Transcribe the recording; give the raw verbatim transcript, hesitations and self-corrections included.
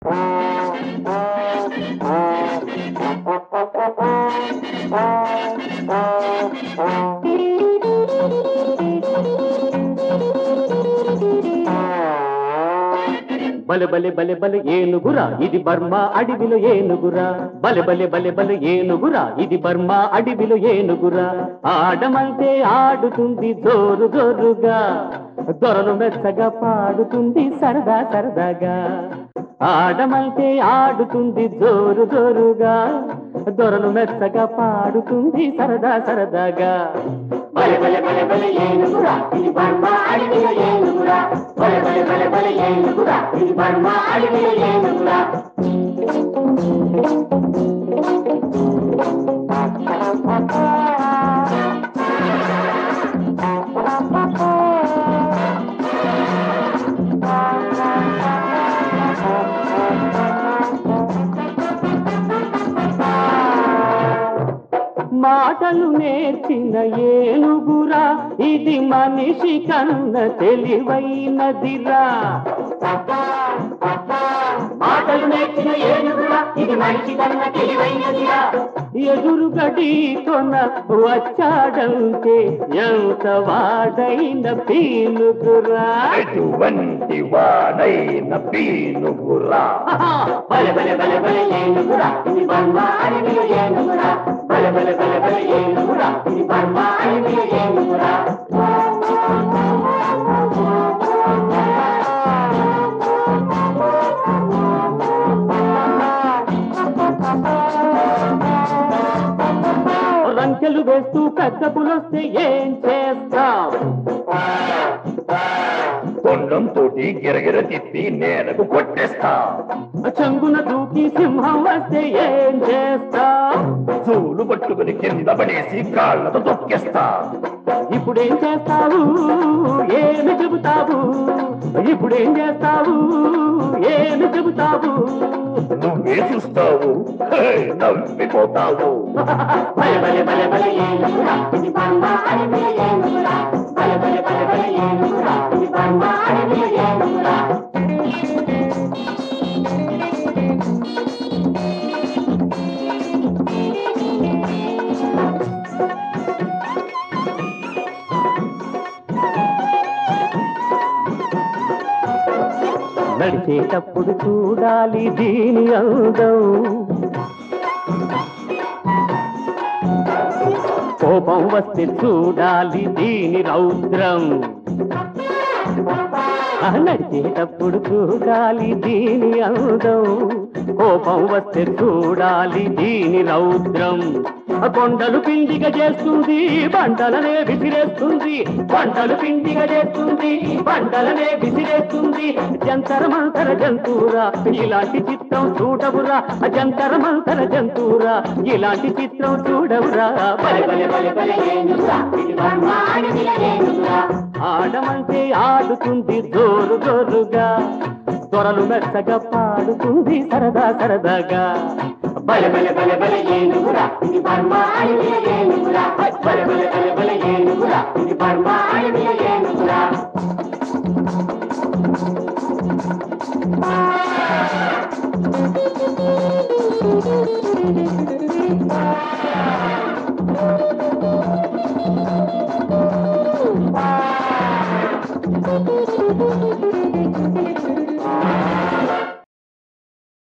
బలె బలె బలె బలె ఏనుగురా ఇది బర్మా అడవిలో ఏనుగురా బలె బలె బలె బలె ఏనుగురా ఇది బర్మా అడవిలో ఏనుగురా ఆడమంటే ఆడుతుంది జోరు జోరుగా దొరలు మెచ్చగా పాడుతుంది సరదా సరదాగా ఆడమంటే ఆడుతుంది జోరు జోరుగా దొరలు మెచ్చగా పాడుతుంది సరదా సరదాగా బలె బలె బలె బలె ఏనుగురా ఇది బర్మా అడవిలో ఏనుగురా బలె బలె బలె బలె ఏనుగురా ఇది బర్మా అడవిలో ఏనుగురా మాటలు నేర్చిన ఏనుగురా ఇది మనిషి కన్న తెలివైనదిరా మాటలు నేర్చిన ఏనుగురా ఇది మనిషి కన్న తెలివైనదిరా ఎదురుగడి కొన వచ్చాడంటే ఎంత వాడైన పీనుగురా ఎటువంటి వాడైన పీనుగురా బలె బలె బలె బలె ఏనుగురా ఇది బర్మా అడవిలో ఏనుగురా బలె బలె బలె బలె ఏనుగురా ఇది బర్మా అడవిలో ఏనుగురా రంకెలు వేస్తూ పెద్ద పులొస్తే ఏం చేస్తాం కొండం తోటి గిరగిర తిప్పి నేలకు కొట్టేస్తా చంగున దూకి సింహం వస్తే ఏం చేస్తా చూలు పట్టుకుని కింద పడేసి కాళ్ళతో తొక్కేస్తా ఇప్పుడేం చేస్తావు ఏమి చెబుతావు ఇప్పుడేం చేస్తావు ఏమి చెబుతావు నువ్వే చూస్తావు నవ్విపోతావు బలె బలె బలె బలె ఏనుగురా ఇది బర్మా అడవిలో ఏనుగురా బలె బలె బలె బలె ఏనుగురా ఇది బర్మా అడవిలో ఏనుగురా నడిచేటప్పుడు చూడాలి దీని అందం కోపం వస్తే చూడాలి దీని రౌద్రం నడిచేటప్పుడు చూడాలి దీని అందం కోపం వస్తే చూడాలి దీని రౌద్రం కొండలు పిండిగా చేస్తుంది బండలనే విసిరేస్తుంది కొండలు పిండిగా చేస్తుంది బండలనే విసిరేస్తుంది జంతర మంతర జంతువురా ఇలాంటి చిత్రం చూడవురా జంతర మంతర జంతువురా ఇలాంటి చిత్రం చూడవురా బలె బలె బలె బలె ఏనుగురా ఇది బర్మా అడవిలో ఏనుగురా ఆడమంటే ఆడుతుంది జోరు జోరుగా త్వరలు మెచ్చగా పాడుతుంది సరదా సరదాగా బలె బలె బలె బలె ఏనుగురా ఇది బర్మా అడవిలో ఏనుగురా బలె బలె బలె బలె ఏనుగురా ఇది బర్మా అడవిలో ఏనుగురా